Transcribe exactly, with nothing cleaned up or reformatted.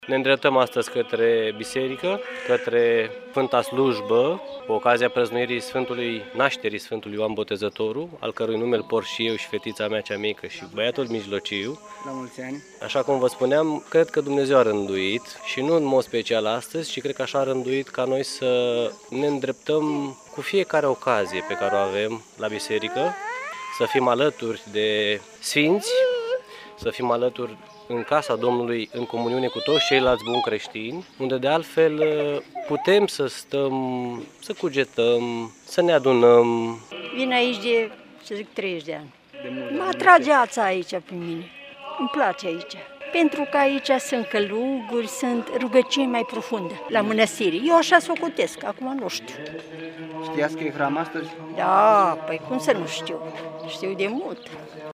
Ne îndreptăm astăzi către biserică, către Sfânta Slujbă, cu ocazia prăznuirii Sfântului Nașterii Sfântului Ioan Botezătorul, al cărui nume îl port și eu și fetița mea cea mică și băiatul mijlociu. La mulți ani! Așa cum vă spuneam, cred că Dumnezeu a rânduit și nu în mod special astăzi, ci cred că așa a rânduit ca noi să ne îndreptăm cu fiecare ocazie pe care o avem la biserică, să fim alături de sfinți, să fim alături în casa Domnului, în comuniune cu toți ceilalți buni creștini, unde de altfel putem să stăm, să cugetăm, să ne adunăm. Vin aici de, să zic, treizeci de ani. De Mă atrage ața aici pe mine. Îmi place aici. Pentru că aici sunt căluguri, sunt rugăciuni mai profunde la mănăstire. Eu așa s-o cutesc, acum nu știu. Știați că e hram astăzi? Da, păi cum să nu știu? Știu de mult.